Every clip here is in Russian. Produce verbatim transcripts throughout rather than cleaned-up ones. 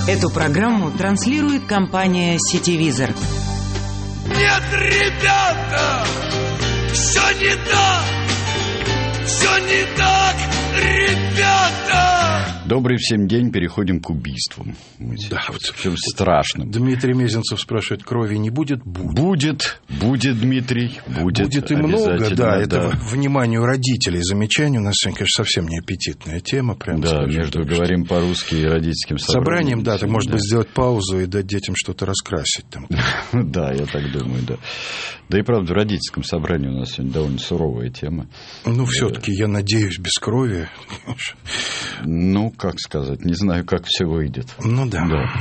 Эту программу транслирует компания «Сетевизор». Нет, ребята, все не так, все не так, ребята. Добрый всем день, переходим к убийствам. Да, вот в страшном. Дмитрий Мезенцев спрашивает, крови не будет? Будет. Будет, будет, Дмитрий, будет. Будет и много, да, это да. вниманию родителей замечание. У нас сегодня, конечно, совсем не аппетитная тема. Прям да, скажем, между говорим по-русски и родительским собранием. Собранием, да, ты, может да. быть, сделать паузу и дать детям что-то раскрасить там. Да, я так думаю, да. Да и правда, в родительском собрании у нас сегодня довольно суровая тема. Ну, все-таки, я надеюсь, без крови. Ну, как сказать, не знаю, как все выйдет. Ну да. да.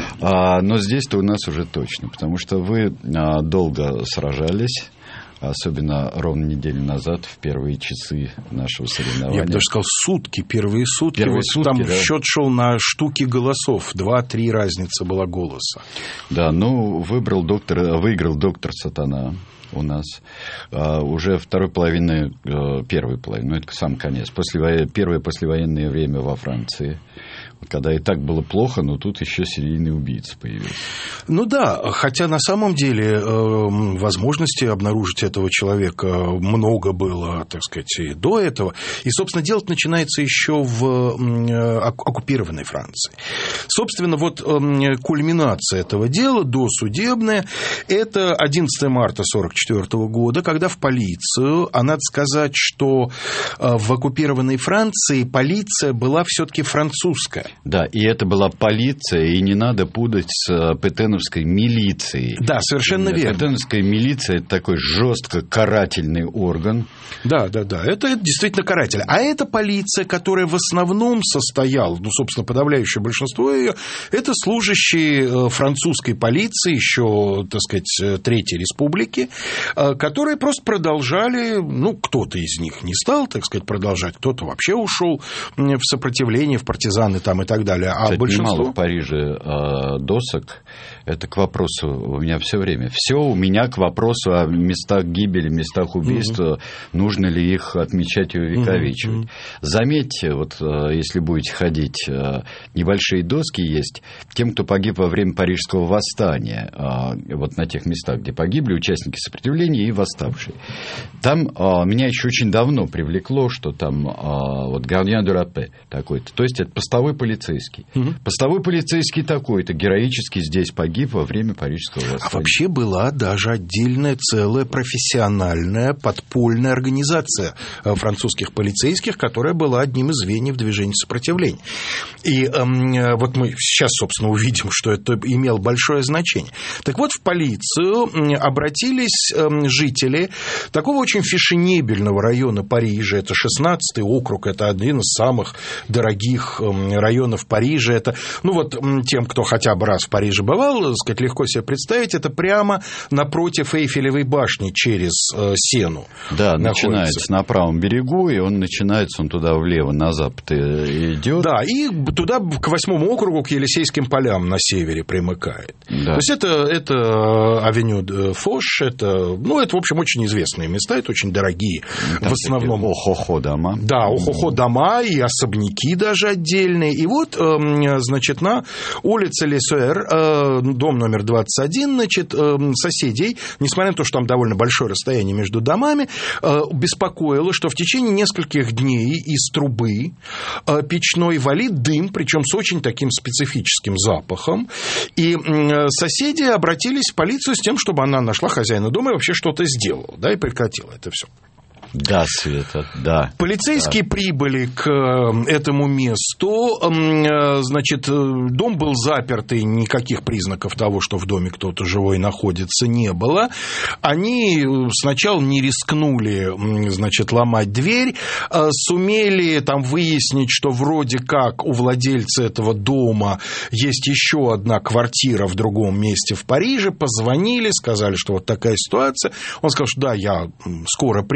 А, но здесь-то у нас уже точно, потому что вы а, долго сражались, особенно ровно неделю назад, в первые часы нашего соревнования. Я бы даже сказал, сутки, первые сутки. Первые вот сутки, там да. счет шел на штуки голосов. Два-три разница была голоса. Да, ну, выбрал доктор, выиграл доктор Сатана у нас. А, уже второй половины, первой половины, ну, это сам конец. После, первое послевоенное время во Франции. Когда и так было плохо, но тут еще серийный убийца появился. Ну да, хотя на самом деле возможности обнаружить этого человека много было, так сказать, и до этого. И, собственно, дело начинается еще в оккупированной Франции. Собственно, вот кульминация этого дела, досудебная, это одиннадцатого марта тысяча девятьсот сорок четвёртого года, когда в полицию, а надо сказать, что в оккупированной Франции полиция была все-таки французская. Да, и это была полиция, и не надо путать с петеновской милицией. Да, совершенно верно. Петеновская милиция – это такой жестко карательный орган. Да, да, да, это, это действительно каратель. А это полиция, которая в основном состояла, ну, собственно, подавляющее большинство ее, это служащие французской полиции, еще, так сказать, Третьей Республики, которые просто продолжали, ну, кто-то из них не стал, так сказать, продолжать, кто-то вообще ушел в сопротивление, в партизаны там и так далее. А кстати, большинство... немало в Париже э, досок. Это к вопросу у меня все время. Все у меня к вопросу о местах гибели, местах убийства. Mm-hmm. Нужно ли их отмечать и увековечивать? Mm-hmm. Заметьте, вот если будете ходить, небольшие доски есть. Тем, кто погиб во время Парижского восстания, вот на тех местах, где погибли участники сопротивления и восставшие. Там меня еще очень давно привлекло, что там вот гардien de la paix такой-то. То есть это постовой полицейский. Mm-hmm. Постовой полицейский такой-то героически здесь погиб во время Парижского восстания. А вообще была даже отдельная целая профессиональная подпольная организация французских полицейских, которая была одним из звеньев движения сопротивления. И э, вот мы сейчас, собственно, увидим, что это имело большое значение. Так вот, в полицию обратились э, жители такого очень фешенебельного района Парижа. Это шестнадцатый округ, это один из самых дорогих э, районов Парижа. Это, ну вот, тем, кто хотя бы раз в Париже бывал, так сказать, легко себе представить, это прямо напротив Эйфелевой башни через э, Сену. Да, находится. Начинается на правом берегу, и он начинается, он туда влево, на запад идет. Да, и туда к восьмому округу, к Елисейским полям на севере примыкает. Да. То есть это, это авеню Фош, это, ну, это, в общем, очень известные места, это очень дорогие. Там в основном охо-хо дома. Да, охо-хо дома и особняки даже отдельные. И вот, э, значит, на улице Лесуэр, э, дом номер двадцать один, значит, соседей, несмотря на то, что там довольно большое расстояние между домами, беспокоило, что в течение нескольких дней из трубы печной валит дым, причем с очень таким специфическим запахом. И соседи обратились в полицию с тем, чтобы она нашла хозяина дома и вообще что-то сделала, да, и прекратила это все. Да, Света, да. Полицейские да. прибыли к этому месту, значит, дом был заперт, и никаких признаков того, что в доме кто-то живой находится, не было. Они сначала не рискнули, значит, ломать дверь, сумели там выяснить, что вроде как у владельца этого дома есть еще одна квартира в другом месте в Париже, позвонили, сказали, что вот такая ситуация. Он сказал, что да, я скоро приеду.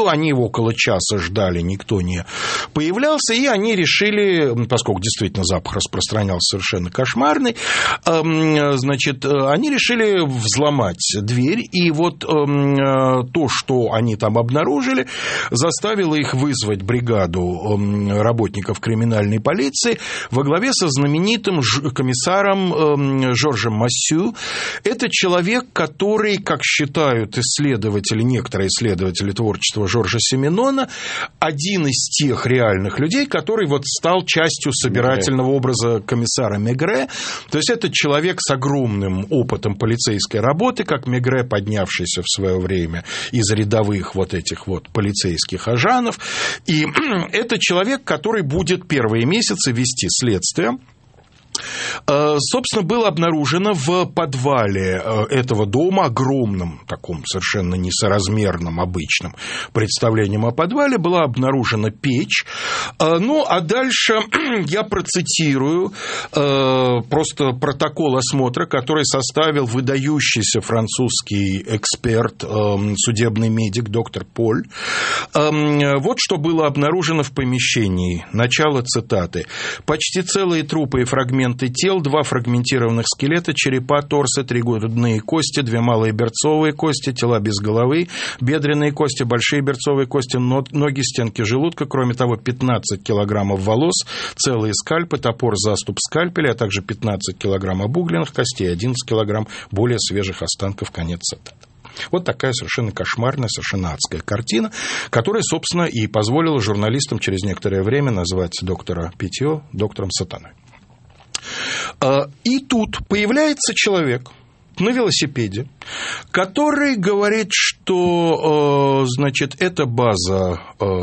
Ну, они его около часа ждали, никто не появлялся, и они решили, поскольку действительно запах распространялся совершенно кошмарный, значит, они решили взломать дверь, и вот то, что они там обнаружили, заставило их вызвать бригаду работников криминальной полиции во главе со знаменитым комиссаром Жоржем Массю. Это человек, который, как считают исследователи, некоторые исследователи творчества Жоржа Сименона, один из тех реальных людей, который вот стал частью собирательного образа комиссара Мегре. То есть это человек с огромным опытом полицейской работы, как Мегре, поднявшийся в свое время из рядовых вот этих вот полицейских ажанов. И это человек, который будет первые месяцы вести следствие. Собственно, было обнаружено в подвале этого дома, огромном, таком совершенно несоразмерном, обычном представлением о подвале, была обнаружена печь. Ну, а дальше я процитирую просто протокол осмотра, который составил выдающийся французский эксперт, судебный медик доктор Поль. Вот что было обнаружено в помещении. Начало цитаты. «Почти целые трупы и фрагменты тел, два фрагментированных скелета, черепа, торсы, три грудные кости, две малые берцовые кости, тела без головы, бедренные кости, большие берцовые кости, ноги, стенки желудка, кроме того, пятнадцать килограммов волос, целые скальпы, топор, заступ скальпеля, а также пятнадцать килограмм обугленных костей, одиннадцать килограмм более свежих останков». Конец цитаты. Вот такая совершенно кошмарная, совершенно адская картина, которая, собственно, и позволила журналистам через некоторое время назвать доктора Петье доктором сатаной. И тут появляется человек на велосипеде, который говорит, что, значит, это база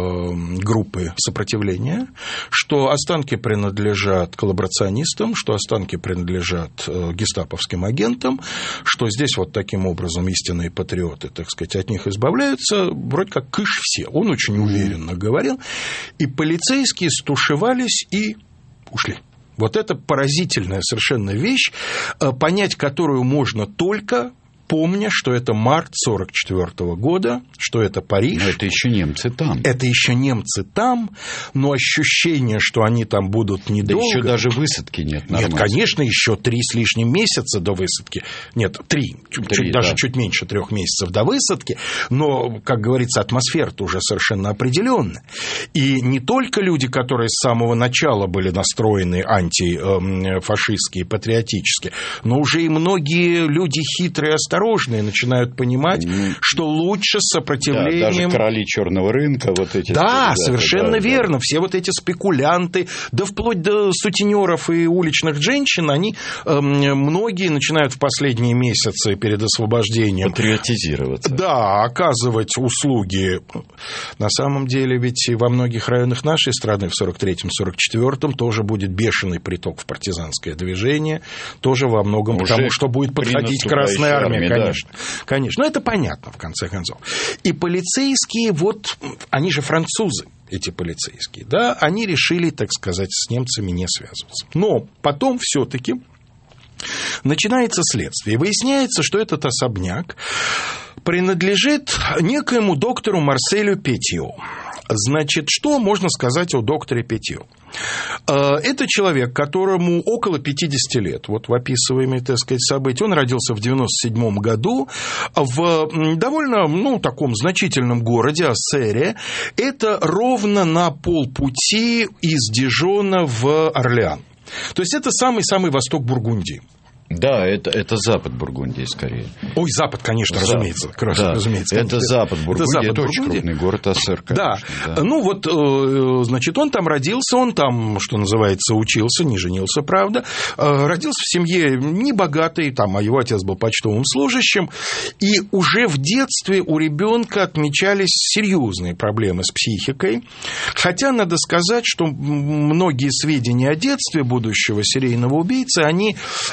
группы сопротивления, что останки принадлежат коллаборационистам, что останки принадлежат гестаповским агентам, что здесь вот таким образом истинные патриоты, так сказать, от них избавляются, вроде как кыш все. Он очень уверенно говорил, и полицейские стушевались и ушли. Вот это поразительная совершенно вещь, понять которую можно только помня, что это март сорок четвёртого года, что это Париж. Но это еще немцы там. Это еще немцы там, но ощущение, что они там будут недолго. Да еще даже высадки нет. Нормально. Нет, конечно, еще три с лишним месяца до высадки. Нет, три, три чуть, да. даже чуть меньше трех месяцев до высадки. Но, как говорится, атмосфера-то уже совершенно определенная. И не только люди, которые с самого начала были настроены антифашистские, патриотические, но уже и многие люди хитрые, осторожные начинают понимать, mm. что лучше с сопротивлением... Да, даже короли черного рынка, вот эти... Да, совершенно да, верно. Да. Все вот эти спекулянты, да вплоть до сутенеров и уличных женщин, они, э, многие начинают в последние месяцы перед освобождением... Патриотизироваться. Да, оказывать услуги. На самом деле ведь во многих районах нашей страны в сорок третьем — сорок четвёртом тоже будет бешеный приток в партизанское движение, тоже во многом Уже потому, что будет подходить Красная Армия. Конечно, да. конечно. Но это понятно, в конце концов. И полицейские, вот, они же французы, эти полицейские, да, они решили, так сказать, с немцами не связываться. Но потом все-таки начинается следствие. И выясняется, что этот особняк принадлежит некоему доктору Марселю Петье. Значит, что можно сказать о докторе Петье? Это человек, которому около пятидесяти лет, вот в описываемые, так сказать, события. Он родился в девяносто седьмом году в довольно, ну, таком значительном городе Ассере. Это ровно на полпути из Дижона в Орлеан. То есть это самый-самый восток Бургундии. Да, это, это запад Бургундии, скорее. Ой, запад, конечно, запад. разумеется. Да. разумеется. Это запад Бургундии, это, запад это очень Бургундии. крупный город Ассер, конечно. Да. да, ну вот, значит, он там родился, он там, что называется, учился, не женился, правда. Родился в семье небогатой, там, а его отец был почтовым служащим, и уже в детстве у ребенка отмечались серьезные проблемы с психикой. Хотя, надо сказать, что многие сведения о детстве будущего серийного убийцы, они, ну, скажем,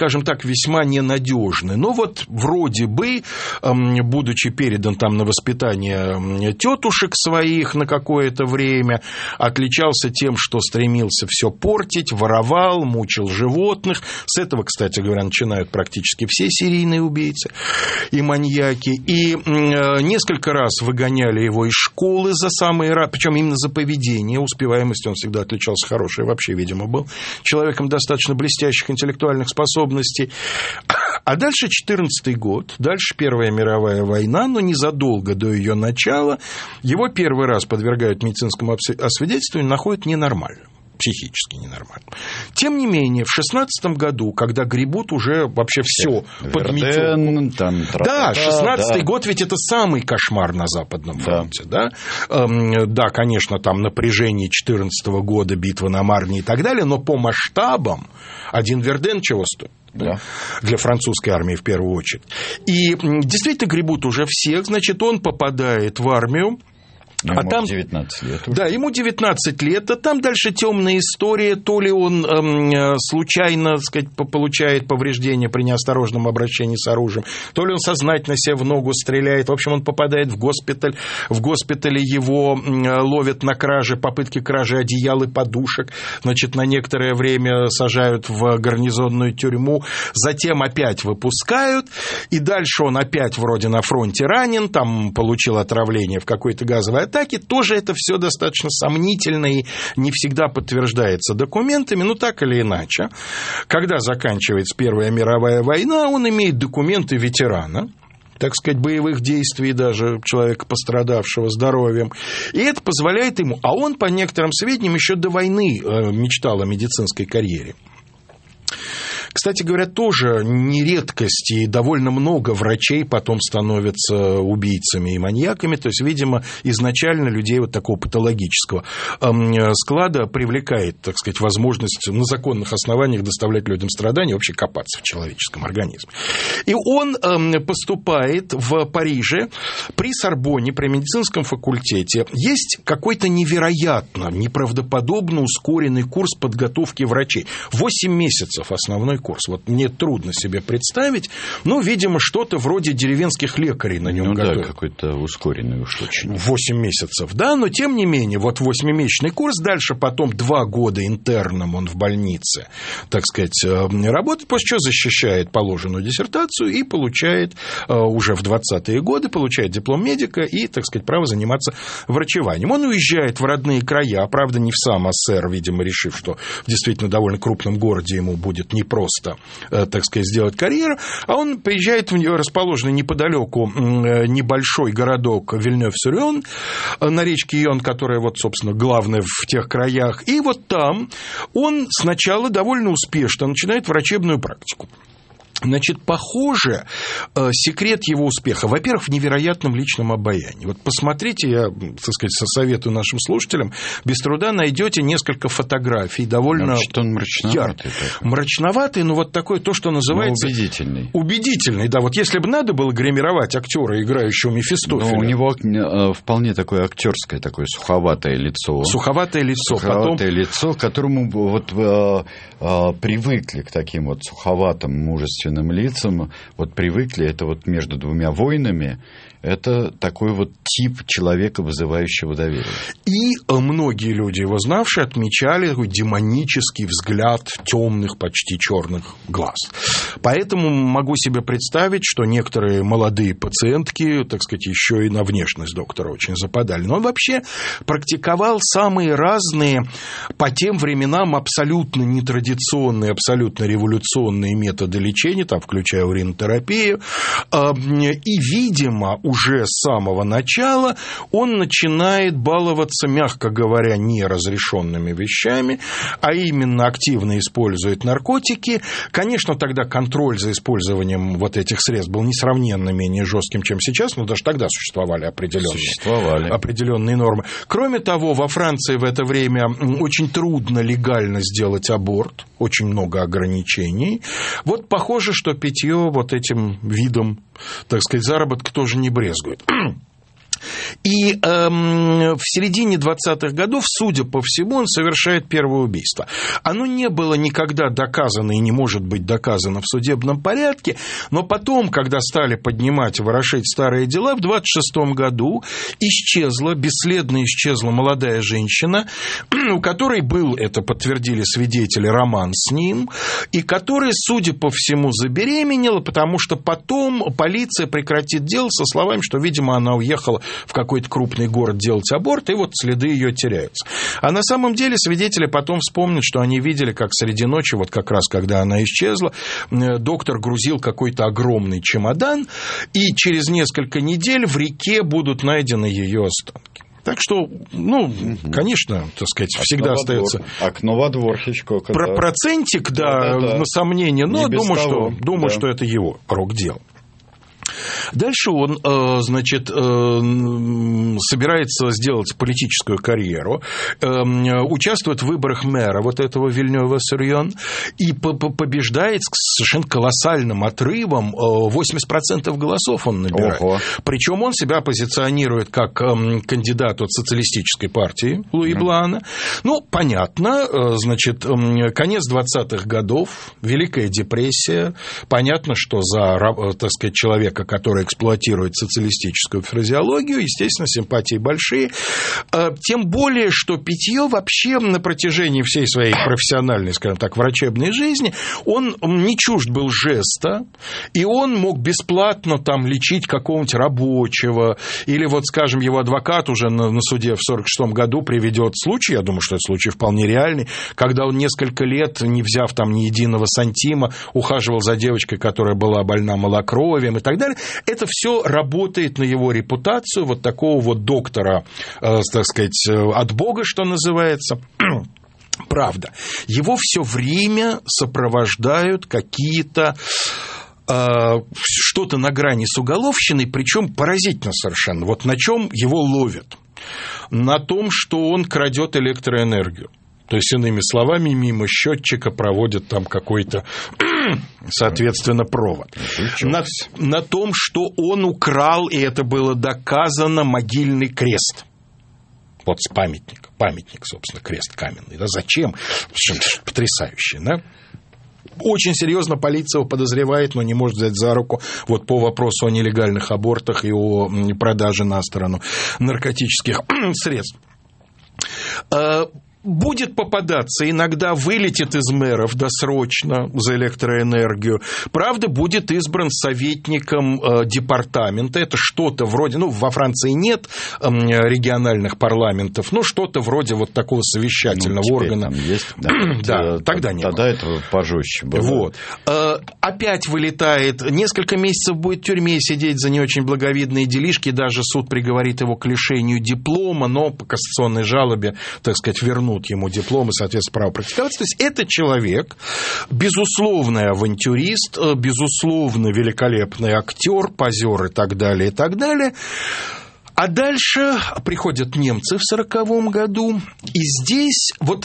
скажем так, весьма ненадежны. Но вот вроде бы, будучи передан там на воспитание тетушек своих на какое-то время, отличался тем, что стремился все портить, воровал, мучил животных. С этого, кстати говоря, начинают практически все серийные убийцы и маньяки. И несколько раз выгоняли его из школы за самые... Причем именно за поведение, успеваемость он всегда отличался хорошей, вообще, видимо, был человеком достаточно блестящих интеллектуальных способностей. А дальше четырнадцатый год, дальше Первая мировая война, но незадолго до ее начала его первый раз подвергают медицинскому освидетельствованию, находят ненормальным. Психически ненормально. Тем не менее, в шестнадцатом году, когда гребут уже вообще все под метелку. Там, да, шестнадцатый да. год, ведь это самый кошмар на Западном фронте. Да, да? Эм, да конечно, там напряжение четырнадцатого года, битва на Марне и так далее, но по масштабам один Верден чего стоит? Да. Для французской армии в первую очередь. И действительно гребут уже всех, значит, он попадает в армию. Ему а там девятнадцать лет уже. Да, ему девятнадцать лет, а там дальше темная история, то ли он э, случайно, так сказать, получает повреждения при неосторожном обращении с оружием, то ли он сознательно себе в ногу стреляет, в общем, он попадает в госпиталь, в госпитале его э, ловят на краже, попытки кражи одеял и подушек, значит, на некоторое время сажают в гарнизонную тюрьму, затем опять выпускают, и дальше он опять вроде на фронте ранен, там получил отравление в какой-то газовой атаки, тоже это все достаточно сомнительно и не всегда подтверждается документами, но так или иначе, когда заканчивается Первая мировая война, он имеет документы ветерана, так сказать, боевых действий, даже человека, пострадавшего здоровьем, и это позволяет ему, а он, по некоторым сведениям, еще до войны мечтал о медицинской карьере. Кстати говоря, тоже не редкость, и довольно много врачей потом становятся убийцами и маньяками, то есть, видимо, изначально людей вот такого патологического склада привлекает, так сказать, возможность на законных основаниях доставлять людям страдания, вообще копаться в человеческом организме. И он поступает в Париже при Сорбонне, при медицинском факультете. Есть какой-то невероятно, неправдоподобно ускоренный курс подготовки врачей. Восемь месяцев основной курс. Вот мне трудно себе представить, но, видимо, что-то вроде деревенских лекарей на нем ну, готовят. Да, какой-то ускоренный уж очень. Восемь месяцев, да, но тем не менее, вот восьмимесячный курс, дальше потом два года интерном он в больнице, так сказать, работает, после чего защищает положенную диссертацию и получает уже в двадцатые годы, получает диплом медика и, так сказать, право заниматься врачеванием. Он уезжает в родные края, правда, не в сам Ассер, видимо, решив, что в действительно довольно крупном городе ему будет непросто, так сказать, сделать карьеру, а он приезжает в расположенный неподалеку небольшой городок Вильнёв-Сюрён на речке Йон, которая, вот, собственно, главная в тех краях, и вот там он сначала довольно успешно начинает врачебную практику. Значит, похоже, секрет его успеха, во-первых, в невероятном личном обаянии. Вот посмотрите, я, так сказать, советую нашим слушателям, без труда найдете несколько фотографий, довольно Значит, он мрачноватый. Мрачноватый, но вот такой, то, что называется... Но убедительный. Убедительный, да. Вот если бы надо было гримировать актера, играющего Мефистофеля... Но у него вполне такое актерское, такое суховатое лицо. Суховатое лицо. Суховатое Потом... лицо, к которому вот а, а, привыкли к таким вот суховатым, мужественным лицам, вот привыкли, это вот между двумя войнами, это такой вот тип человека, вызывающего доверие. И многие люди, его знавшие, отмечали такой демонический взгляд темных, почти черных глаз. Поэтому могу себе представить, что некоторые молодые пациентки, так сказать, еще и на внешность доктора очень западали. Но он вообще практиковал самые разные, по тем временам абсолютно нетрадиционные, абсолютно революционные методы лечения, там, включая уринотерапию. И, видимо, уже с самого начала он начинает баловаться, мягко говоря, неразрешенными вещами, а именно активно использует наркотики. Конечно, тогда контроль за использованием вот этих средств был несравненно менее жестким, чем сейчас, но даже тогда существовали определенные, существовали. определенные нормы. Кроме того, во Франции в это время очень трудно легально сделать аборт, очень много ограничений. Вот похоже, что питье вот этим видом, так сказать, заработка тоже не брезгует. И эм, в середине двадцатых годов, судя по всему, он совершает первое убийство. Оно не было никогда доказано и не может быть доказано в судебном порядке, но потом, когда стали поднимать, ворошить старые дела, в двадцать шестом году исчезла, бесследно исчезла молодая женщина, у которой был, это подтвердили свидетели, роман с ним, и которая, судя по всему, забеременела, потому что потом полиция прекратит дело со словами, что, видимо, она уехала в какой-то крупный город делать аборт, и вот следы ее теряются. А на самом деле свидетели потом вспомнят, что они видели, как среди ночи, вот как раз когда она исчезла, доктор грузил какой-то огромный чемодан, и через несколько недель в реке будут найдены ее останки. Так что, ну, угу. конечно, так сказать, окно всегда остается... Окно во двор Хичкока. Про- да. Процентик, да, да, да, на сомнение, но думаю, что, думаю да. что это его рук дело. Дальше он, значит, собирается сделать политическую карьеру, участвует в выборах мэра вот этого Вильнёва-Сюрьон и побеждает с совершенно колоссальным отрывом, восемьдесят процентов голосов он набирает. Ого. Причем он себя позиционирует как кандидат от социалистической партии Луи Блана. Ну, понятно, значит, конец двадцатых годов, Великая депрессия, понятно, что за, так сказать, человека, который эксплуатирует социалистическую фразеологию, естественно, симпатии большие. Тем более, что Питье вообще на протяжении всей своей профессиональной, скажем так, врачебной жизни, он не чужд был жеста, и он мог бесплатно там лечить какого-нибудь рабочего, или вот, скажем, его адвокат уже на, на суде в сорок шестом году приведет случай, я думаю, что этот случай вполне реальный, когда он несколько лет, не взяв там ни единого сантима, ухаживал за девочкой, которая была больна малокровием и так далее. Это все работает на его репутацию вот такого вот доктора, э, так сказать, от Бога, что называется. Правда, его все время сопровождают какие-то э, что-то на грани с уголовщиной, причем поразительно совершенно. Вот на чем его ловят? На том, что он крадет электроэнергию. То есть, иными словами, мимо счетчика проводят там какой-то, соответственно, провод. На, на том, что он украл, и это было доказано, могильный крест. Вот с памятника. Памятник, собственно, крест каменный. Да зачем? Потрясающе, да? Очень серьезно полиция его подозревает, но не может взять за руку вот по вопросу о нелегальных абортах и о продаже на сторону наркотических средств. Будет попадаться, иногда вылетит из мэров досрочно за электроэнергию. Правда, будет избран советником э, департамента. Это что-то вроде, ну, во Франции нет э, региональных парламентов, но что-то вроде вот такого совещательного ну, органа. Там есть, да, да, тогда не было. Тогда этого пожестче было. Вот. Э, опять вылетает, несколько месяцев будет в тюрьме сидеть за не очень благовидные делишки, даже суд приговорит его к лишению диплома, но по кассационной жалобе, так сказать, вернут ему диплом и, соответственно, право практиковаться. То есть это человек, безусловный авантюрист, безусловно, великолепный актер, позер и так далее, и так далее. А дальше приходят немцы в сороковом году, и здесь, вот,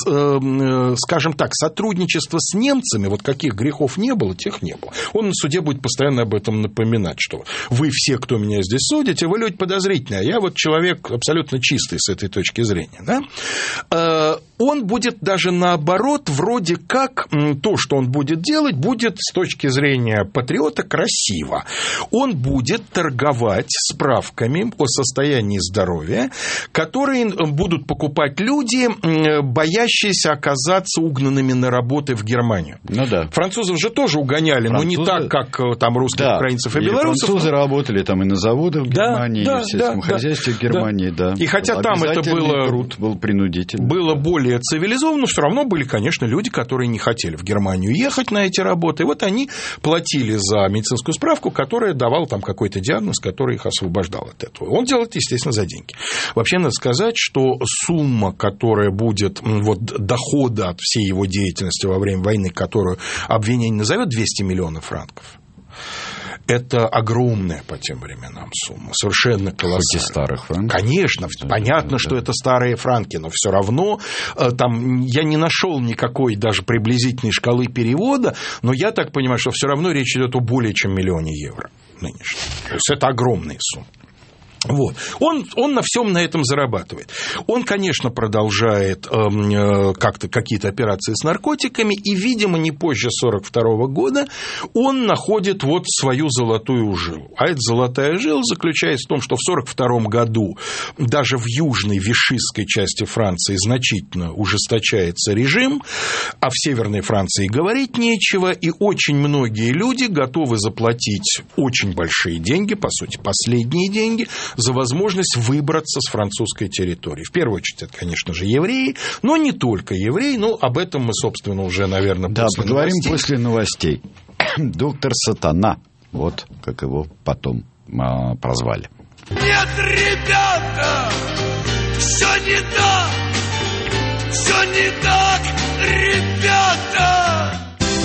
скажем так, сотрудничество с немцами, вот каких грехов не было, тех не было. Он на суде будет постоянно об этом напоминать, что вы все, кто меня здесь судите, вы люди подозрительные, а я вот человек абсолютно чистый с этой точки зрения. Да? Он будет даже наоборот, вроде как то, что он будет делать, будет с точки зрения патриота красиво. Он будет торговать справками о состоянии здоровья, которые будут покупать люди, боящиеся оказаться угнанными на работы в Германию. Ну да. Французов же тоже угоняли, французы... но не так, как там русских, да. украинцев и, и белорусов. Французы но... работали там и на заводах в да, Германии, да, и в сельском да, хозяйстве да, в Германии, да. да. И хотя там это было, труд был принудительный. Было более цивилизованно, но все равно были, конечно, люди, которые не хотели в Германию ехать на эти работы. И вот они платили за медицинскую справку, которая давала там какой-то диагноз, который их освобождал от этого. Он делал это, естественно, за деньги. Вообще, надо сказать, что сумма, которая будет, вот, дохода от всей его деятельности во время войны, которую обвинение назовет, двести миллионов франков, это огромная по тем временам сумма, совершенно колоссальная. Хоть и старых франков. Конечно, да, понятно, да, что да. это старые франки, но все равно там я не нашел никакой даже приблизительной шкалы перевода, но я так понимаю, что все равно речь идет о более чем миллионе евро нынешнем. То есть это огромные суммы. Вот. Он, он на всем на этом зарабатывает. Он, конечно, продолжает э, как-то какие-то операции с наркотиками, и, видимо, не позже сорок второго года он находит вот свою золотую жилу. А эта золотая жила заключается в том, что в сорок втором году даже в южной вишистской части Франции значительно ужесточается режим, а в северной Франции говорить нечего, и очень многие люди готовы заплатить очень большие деньги, по сути, последние деньги, за возможность выбраться с французской территории. В первую очередь, это, конечно же, евреи, но не только евреи, но об этом мы, собственно, уже, наверное, да, после поговорим новостей. после новостей. Доктор Сатана, вот как его потом а, прозвали. Нет, ребята, все не так, все не так, ребята.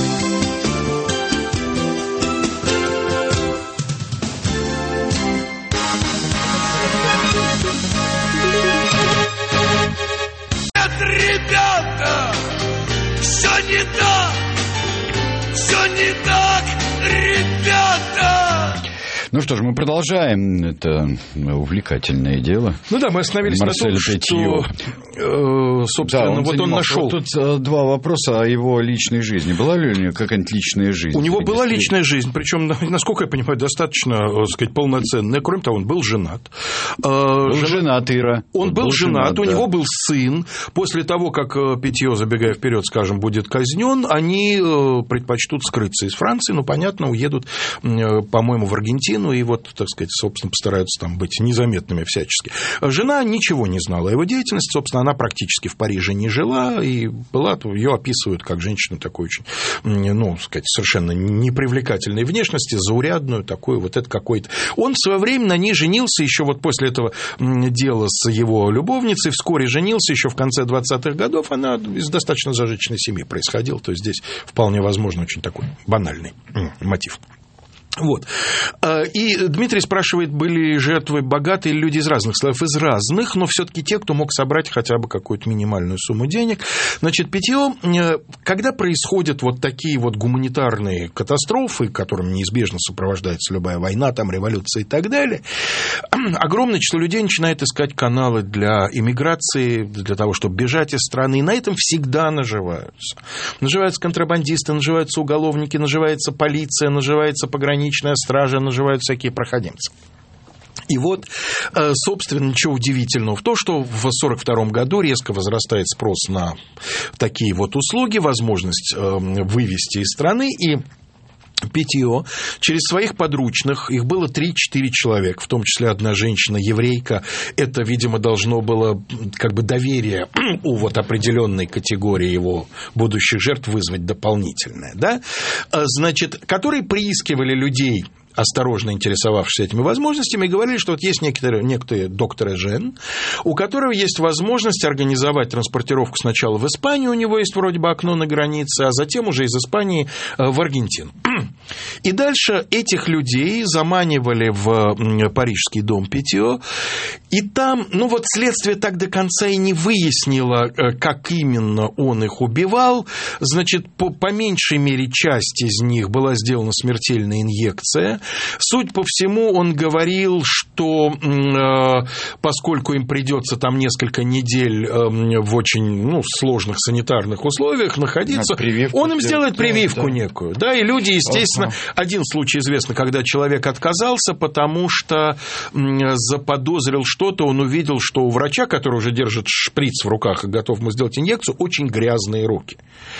Ребята, все не так, все не так, ребята. Ну что ж, мы продолжаем это увлекательное дело. Ну да, мы остановились Марсель на том, Петьё. что, э, собственно, Да, он вот он занимался. нашел. Тут э, два вопроса о его личной жизни. Была ли у него какая-нибудь личная жизнь? У него была личная жизнь, причем, насколько я понимаю, достаточно, так сказать, полноценная. Кроме того, он был женат. Был Жена... женат, Ира. Он, он был, был женат, женат, у да. него был сын. После того, как Петьё, забегая вперед, скажем, будет казнен, они предпочтут скрыться из Франции, ну, понятно, уедут, по-моему, в Аргентину и вот, так сказать, собственно, постараются там быть незаметными всячески. Жена ничего не знала о его деятельности, собственно, она практически в Париже не жила, и была, ее описывают как женщину такой очень, ну, сказать, совершенно непривлекательной внешности, заурядную такую, вот это какой-то. Он в свое время на ней женился еще вот после этого дела с его любовницей, вскоре женился еще в конце двадцатых годов, она из достаточно зажиточной семьи происходила, то есть здесь вполне возможно очень такой банальный мотив. Вот. И Дмитрий спрашивает, были жертвы богатые люди из разных слоев? Из разных, но все-таки те, кто мог собрать хотя бы какую-то минимальную сумму денег. Значит, Петьё, когда происходят вот такие вот гуманитарные катастрофы, которым неизбежно сопровождается любая война, там, революция и так далее, огромное число людей начинает искать каналы для иммиграции, для того, чтобы бежать из страны, и на этом всегда наживаются. Наживаются контрабандисты, наживаются уголовники, наживается полиция, наживается пограничная стража, наживают всякие проходимцы. И вот, собственно, ничего удивительного в том, что в сорок втором году резко возрастает спрос на такие вот услуги, возможность вывести из страны, и Петьё через своих подручных, их было три-четыре человека, в том числе одна женщина-еврейка, это, видимо, должно было как бы доверие у вот определенной категории его будущих жертв вызвать дополнительное, да, значит, которые приискивали людей, осторожно интересовавшись этими возможностями, и говорили, что вот есть некоторые, некоторые доктор Эжен, у которого есть возможность организовать транспортировку сначала в Испанию, у него есть вроде бы окно на границе, а затем уже из Испании в Аргентину. И дальше этих людей заманивали в парижский дом Петьё, и там, ну вот следствие так до конца и не выяснило, как именно он их убивал, значит, по, по меньшей мере часть из них была сделана смертельная инъекция. Суть по всему, он говорил, что э, поскольку им придется там несколько недель э, в очень ну, сложных санитарных условиях находиться, он им сделает прививку да, некую. Да, и люди, естественно, ага. один случай известно, когда человек отказался, потому что э, заподозрил что-то, он увидел, что у врача, который уже держит шприц в руках и готов ему сделать инъекцию, очень грязные руки.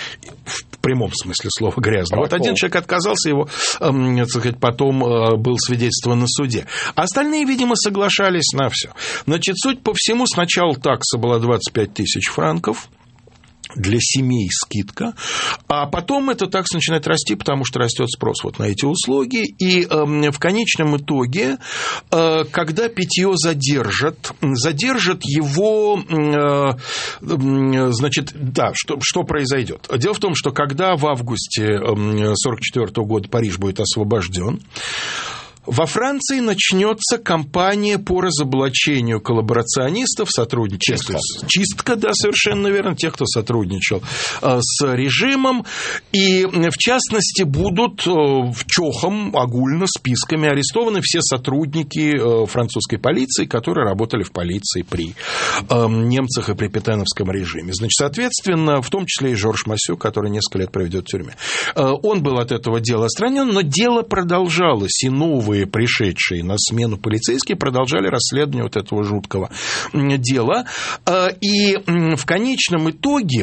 В прямом смысле слова грязные. Вот один человек отказался, его, э, так сказать, потом был свидетельствован на суде. Остальные, видимо, соглашались на все. Значит, суть по всему, сначала такса была двадцать пять тысяч франков, для семей скидка, а потом эта такса начинает расти, потому что растет спрос вот на эти услуги, и э, в конечном итоге, э, когда Петьё задержат, задержат его, э, э, значит, да, что, что произойдет? Дело в том, что когда в августе сорок четвёртого года Париж будет освобожден, Во Франции начнется кампания по разоблачению коллаборационистов, сотрудничества. Чистка. Чистка, да, совершенно верно, тех, кто сотрудничал с режимом. И, в частности, будут в чохом, огульно, списками арестованы все сотрудники французской полиции, которые работали в полиции при немцах и при петеновском режиме. Значит, соответственно, в том числе и Жорж Массю, который несколько лет проведет в тюрьме. Он был от этого дела отстранен, но дело продолжалось, и новые пришедшие на смену полицейские продолжали расследование вот этого жуткого дела. И в конечном итоге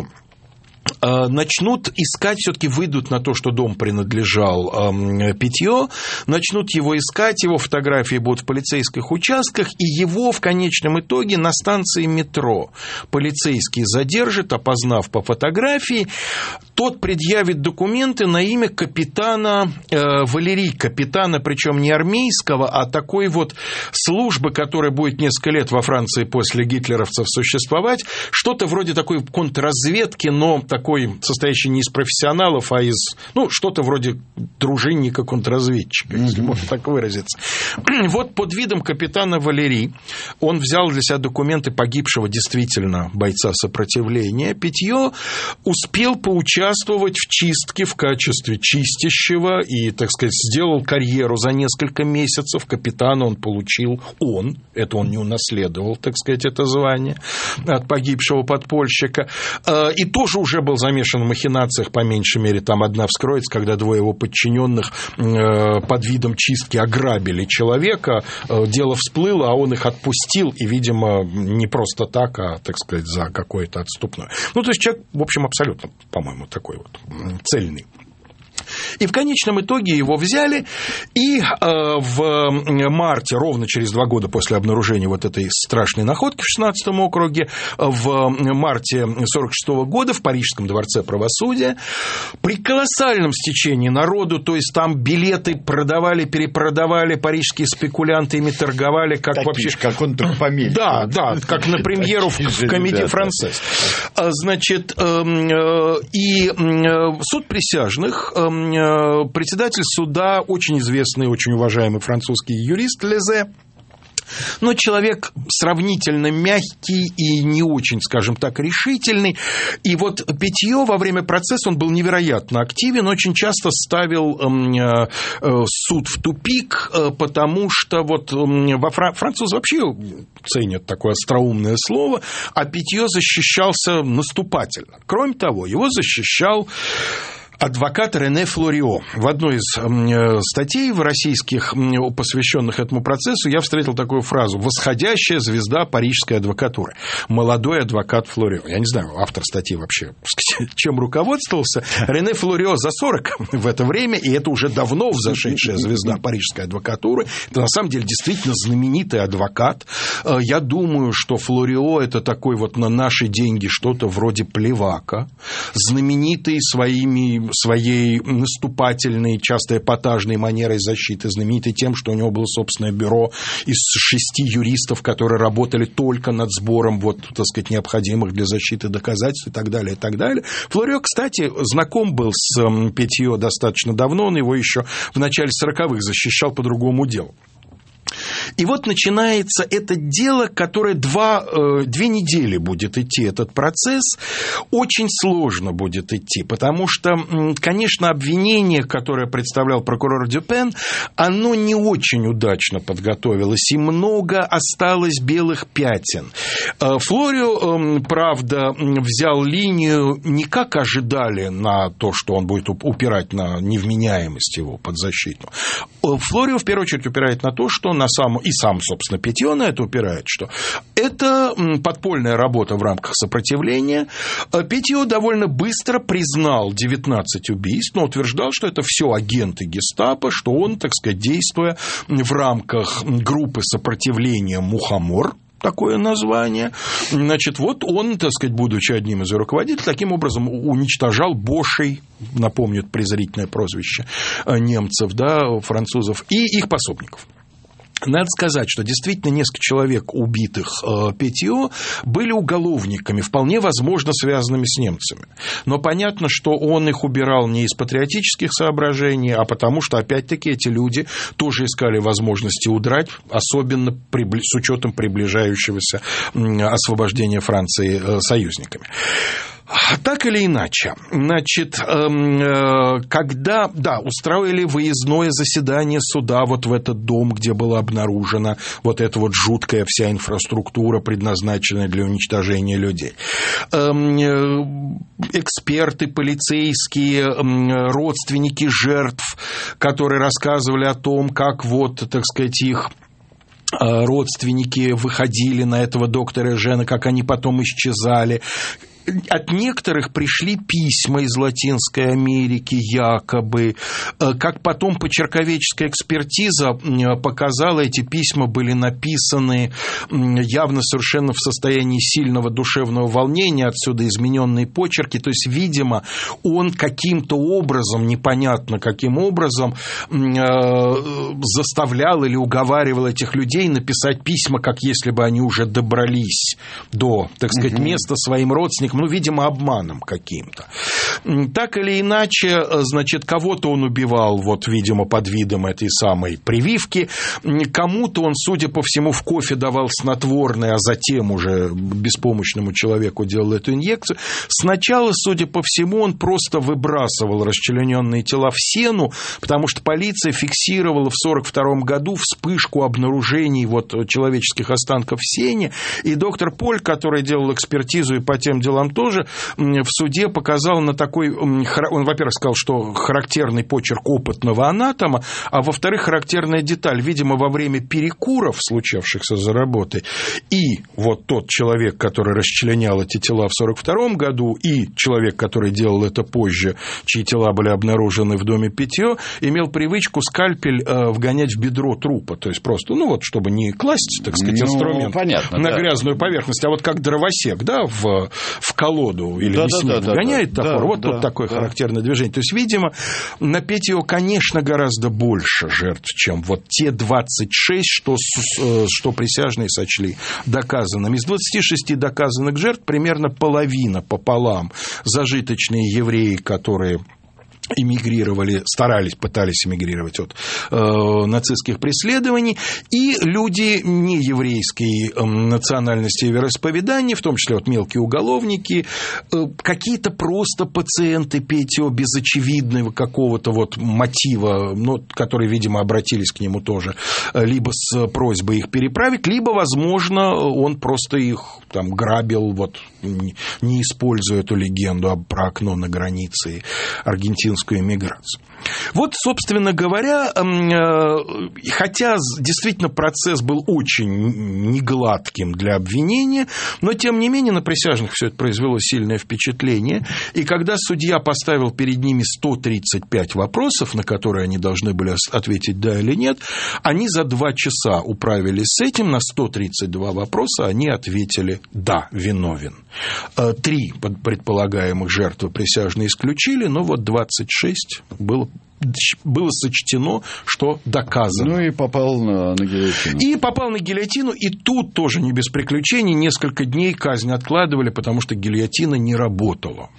начнут искать, все-таки выйдут на то, что дом принадлежал э, Петьё, начнут его искать, его фотографии будут в полицейских участках, и его в конечном итоге на станции метро полицейские задержат, опознав по фотографии. Тот предъявит документы на имя капитана э, Валери, капитана, причем не армейского, а такой вот службы, которая будет несколько лет во Франции после гитлеровцев существовать, что-то вроде такой контрразведки, но такой, состоящий не из профессионалов, а из, ну, что-то вроде дружинника-контрразведчика, mm-hmm. если можно так выразиться. Вот под видом капитана Валери он взял для себя документы погибшего действительно бойца сопротивления. Петьё успел поучаствовать в чистке в качестве чистящего и, так сказать, сделал карьеру за несколько месяцев. Капитана он получил, он, это он не унаследовал, так сказать, это звание от погибшего подпольщика, и тоже уже был замешан в махинациях, по меньшей мере, там одна вскроется, когда двое его подчиненных под видом чистки ограбили человека, дело всплыло, а он их отпустил, и, видимо, не просто так, а, так сказать, за какое-то отступное. Ну, то есть человек, в общем, абсолютно, по-моему, такой вот цельный. И в конечном итоге его взяли, и э, в марте, ровно через два года после обнаружения вот этой страшной находки в шестнадцатом округе, в марте сорок шестого года в Парижском дворце правосудия при колоссальном стечении народу, то есть там билеты продавали, перепродавали, парижские спекулянты ими торговали, как такие вообще... Же, как он только поменьше. Да, да, как на премьеру в, в комедии «Францесс». Значит, и суд присяжных... Председатель суда, очень известный, очень уважаемый французский юрист Лезе, но человек сравнительно мягкий и не очень, скажем так, решительный. И вот Петьё во время процесса, он был невероятно активен, очень часто ставил э, э, суд в тупик, э, потому что вот э, во Фран... французы вообще ценят такое остроумное слово, а Петьё защищался наступательно. Кроме того, его защищал адвокат Рене Флорио. В одной из статей в российских, посвященных этому процессу, я встретил такую фразу: «Восходящая звезда парижской адвокатуры». Молодой адвокат Флорио. Я не знаю, автор статьи вообще чем руководствовался. Рене Флорио за сорок в это время, и это уже давно взошедшая звезда парижской адвокатуры. Это на самом деле действительно знаменитый адвокат. Я думаю, что Флорио – это такой вот на наши деньги что-то вроде Плевака, знаменитый своими своей наступательной, часто эпатажной манерой защиты, знаменитый тем, что у него было собственное бюро из шести юристов, которые работали только над сбором вот, так сказать, необходимых для защиты доказательств и так далее, и так далее. Флорио, кстати, знаком был с Петьё достаточно давно, он его еще в начале сороковых защищал по другому делу. И вот начинается это дело, которое два, э, две недели будет идти, этот процесс. Очень сложно будет идти, потому что, конечно, обвинение, которое представлял прокурор Дюпен, оно не очень удачно подготовилось, и много осталось белых пятен. Флорио, э, правда, взял линию не как ожидали на то, что он будет упирать на невменяемость его подзащитную. Флорио, в первую очередь, упирает на то, что на самом... и сам, собственно, Петьё на это упирает, что это подпольная работа в рамках сопротивления. Петьё довольно быстро признал девятнадцать убийств, но утверждал, что это все агенты гестапо, что он, так сказать, действуя в рамках группы сопротивления «Мухомор», такое название. Значит, вот он, так сказать, будучи одним из руководителей, таким образом уничтожал бошей, напомню, презрительное прозвище немцев, да, французов, и их пособников. Надо сказать, что действительно несколько человек, убитых э, ПТО, были уголовниками, вполне возможно, связанными с немцами. Но понятно, что он их убирал не из патриотических соображений, а потому что, опять-таки, эти люди тоже искали возможности удрать, особенно прибли... с учетом приближающегося освобождения Франции э, союзниками. Так или иначе, значит, когда, да, устроили выездное заседание суда вот в этот дом, где была обнаружена вот эта вот жуткая вся инфраструктура, предназначенная для уничтожения людей. Эксперты, полицейские, родственники жертв, которые рассказывали о том, как вот, так сказать, их родственники выходили на этого доктора Эжена, как они потом исчезали. От некоторых пришли письма из Латинской Америки, якобы. Как потом почерковедческая экспертиза показала, эти письма были написаны явно совершенно в состоянии сильного душевного волнения, отсюда измененные почерки. То есть, видимо, он каким-то образом, непонятно каким образом, заставлял или уговаривал этих людей написать письма, как если бы они уже добрались до, так сказать, места своим родственникам. Ну, видимо, обманом каким-то. Так или иначе, значит, кого-то он убивал, вот, видимо, под видом этой самой прививки, кому-то он, судя по всему, в кофе давал снотворное, а затем уже беспомощному человеку делал эту инъекцию. Сначала, судя по всему, он просто выбрасывал расчлененные тела в сену, потому что полиция фиксировала в сорок втором году вспышку обнаружений вот человеческих останков в сене, и доктор Поль, который делал экспертизу и по тем делам тоже, в суде показал на такой... Он, во-первых, сказал, что характерный почерк опытного анатома, а во-вторых, характерная деталь. Видимо, во время перекуров, случавшихся за работой, и вот тот человек, который расчленял эти тела в сорок втором году, и человек, который делал это позже, чьи тела были обнаружены в доме Петьё, имел привычку скальпель вгонять в бедро трупа. То есть просто, ну вот, чтобы не класть, так сказать, ну, инструмент понятно, на да. грязную поверхность, а вот как дровосек, да, в, в колоду или да, мясник да, вгоняет да, топор. Да, вот да, тут такое да. характерное движение. То есть, видимо, на Петьё, конечно, гораздо больше жертв, чем вот те двадцать шесть, что, что присяжные сочли доказанными. Из двадцати шести доказанных жертв примерно половина пополам зажиточные евреи, которые эмигрировали, старались, пытались эмигрировать от э, нацистских преследований, и люди нееврейской э, национальности и вероисповедания, в том числе вот мелкие уголовники, э, какие-то просто пациенты Петьё без очевидного какого-то вот мотива, ну, которые, видимо, обратились к нему тоже, либо с просьбой их переправить, либо, возможно, он просто их там грабил, вот, не используя эту легенду про окно на границе Аргентины, эмиграцию. Вот, собственно говоря, хотя действительно процесс был очень негладким для обвинения, но, тем не менее, на присяжных все это произвело сильное впечатление, и когда судья поставил перед ними сто тридцать пять вопросов, на которые они должны были ответить «да» или «нет», они за два часа управились с этим, на сто тридцать два вопроса они ответили «да, виновен». Три предполагаемых жертвы присяжные исключили, но вот двадцать шесть было было сочтено, что доказано. Ну и попал на, на гильотину. И попал на гильотину, и тут тоже не без приключений. Несколько дней казнь откладывали, потому что гильотина не работала.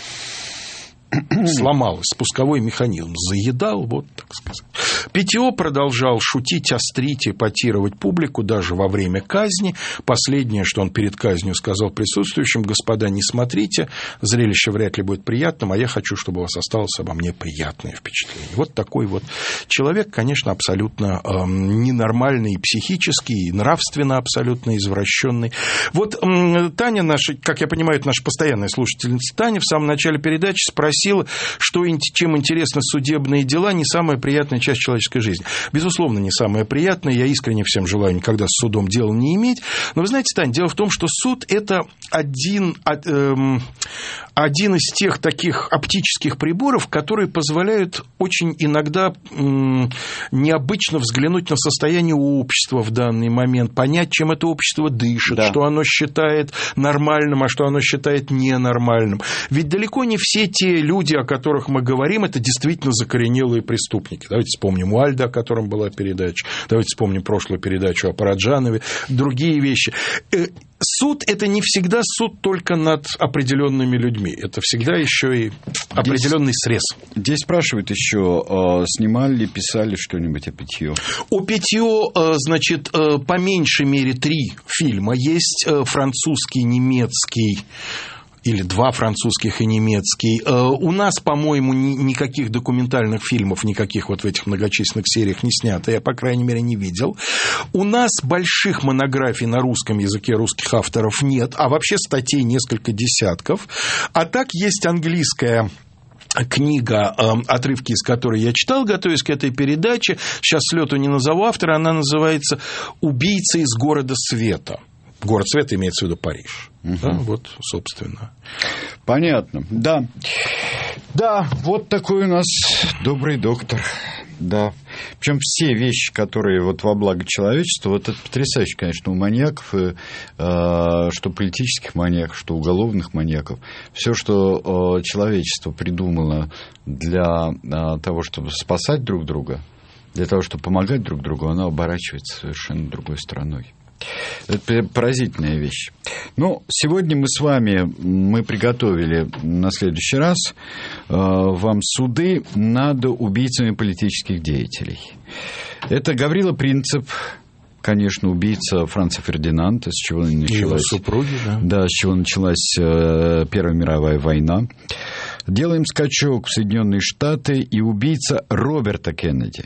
Сломалась, спусковой механизм заедал, вот так сказать. Петьё продолжал шутить, острить, эпатировать публику даже во время казни. Последнее, что он перед казнью сказал присутствующим: господа, не смотрите, зрелище вряд ли будет приятным, а я хочу, чтобы у вас осталось обо мне приятное впечатление. Вот такой вот человек, конечно, абсолютно э, ненормальный психически, и нравственно абсолютно извращенный. Вот э, Таня наша, как я понимаю, это наша постоянная слушательница Таня, в самом начале передачи спросила, что, чем интересны судебные дела, не самая приятная часть человеческой жизни. Безусловно, не самая приятная. Я искренне всем желаю никогда с судом дела не иметь. Но вы знаете, Тань, дело в том, что суд – это один, эм, один из тех таких оптических приборов, которые позволяют очень иногда эм, необычно взглянуть на состояние общества в данный момент, понять, чем это общество дышит, да. что оно считает нормальным, а что оно считает ненормальным. Ведь далеко не все те люди, о которых мы говорим, это действительно закоренелые преступники. Давайте вспомним вспомним Уальда, о котором была передача, давайте вспомним прошлую передачу о Параджанове, другие вещи. Суд – это не всегда суд только над определенными людьми, это всегда еще и определенный срез. Здесь спрашивают еще, снимали ли, писали что-нибудь о Петье? О Петье, значит, по меньшей мере три фильма есть: французский, немецкий, или два французских и немецкий. У нас, по-моему, никаких документальных фильмов, никаких вот в этих многочисленных сериях не снято, я, по крайней мере, не видел. У нас больших монографий на русском языке русских авторов нет, а вообще статей несколько десятков. А так есть английская книга, отрывки из которой я читал, готовясь к этой передаче. Сейчас с лету не назову автора, она называется «Убийца из города света». Город света имеется в виду Париж. Угу. Да, вот, собственно. Понятно. Да. Да, вот такой у нас добрый доктор. Да. Причем все вещи, которые вот во благо человечества, вот это потрясающе, конечно, у маньяков, и, э, что политических маньяков, что уголовных маньяков. Все, что э, человечество придумало для э, того, чтобы спасать друг друга, для того, чтобы помогать друг другу, оно оборачивается совершенно другой стороной. Это поразительная вещь. Ну, сегодня мы с вами мы приготовили на следующий раз э, вам суды над убийцами политических деятелей. Это Гаврила Принцип, конечно, убийца Франца Фердинанда, с чего началась, его супруги, да. Да, с чего началась э, Первая мировая война. Делаем скачок в Соединенные Штаты и убийца Роберта Кеннеди,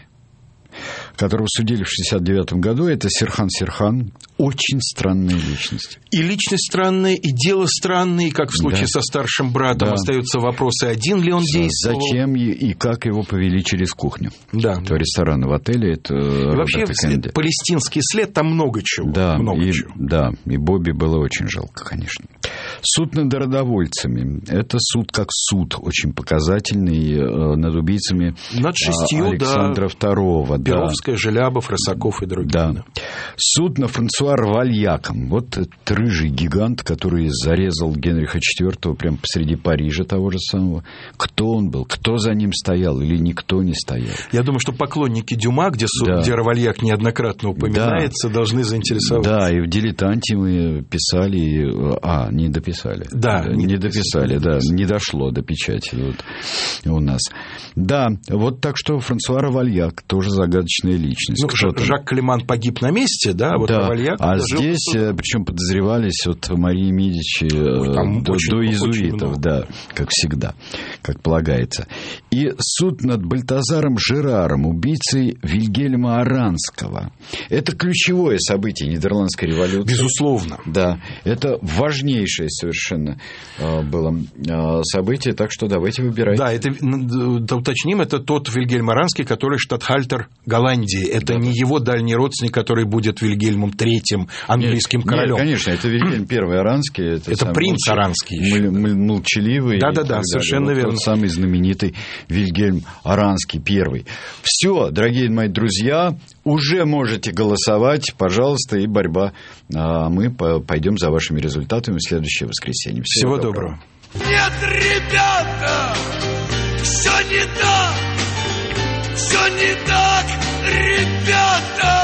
которого судили в шестьдесят девятом году, это Сирхан Сирхан. Очень странная личность. И личность странная, и дело странное, и как в случае да. со старшим братом, да. остаются вопросы, один ли он действовал. Зачем и как его повели через кухню. Да. В ресторан, в отеле. Это и вообще Кеннеди. Палестинский след, там много чего. Да, много и, чего. Да, и Бобби было очень жалко, конечно. Суд над народовольцами. Это суд как суд, очень показательный над убийцами над шестью, Александра да. Второго. Перовская, да. Желябов, Рысаков и другие. Да. Суд на Франсуа Равальяком. Вот этот рыжий гигант, который зарезал Генриха четвёртого прямо посреди Парижа того же самого. Кто он был? Кто за ним стоял? Или никто не стоял? Я думаю, что поклонники Дюма, где, да. где Равальяк неоднократно упоминается, да. должны заинтересоваться. Да, и в «Дилетанте» мы писали... А, не дописали. Да. Не, не дописали, да. Не дошло до печати вот у нас. Да, вот так что Франсуа Равальяк тоже загадочная личность. Ну, Жак Климан погиб на месте, да, вот да. Равальяк... А здесь, причем подозревались от Марии Медичи Ой, до, до иезуитов, да, как всегда, как полагается. И суд над Бальтазаром Жераром, убийцей Вильгельма Аранского. Это ключевое событие Нидерландской революции. Безусловно. Да, это важнейшее совершенно было событие, так что давайте выбирайте. Да, это, уточним, это тот Вильгельм Аранский, который штатхальтер Голландии. Это да. не его дальний родственник, который будет Вильгельмом третьим, английским нет, королем. Нет, конечно, это Вильгельм первый Аранский. Это, это принц молча... Аранский. Молчаливый. Да-да-да, совершенно вот верно. Тот самый знаменитый Вильгельм Аранский первый. Все, дорогие мои друзья, уже можете голосовать, пожалуйста, и борьба. А мы пойдем за вашими результатами в следующее воскресенье. Всего, Всего доброго. доброго. Нет, ребята, все не так, все не так, ребята.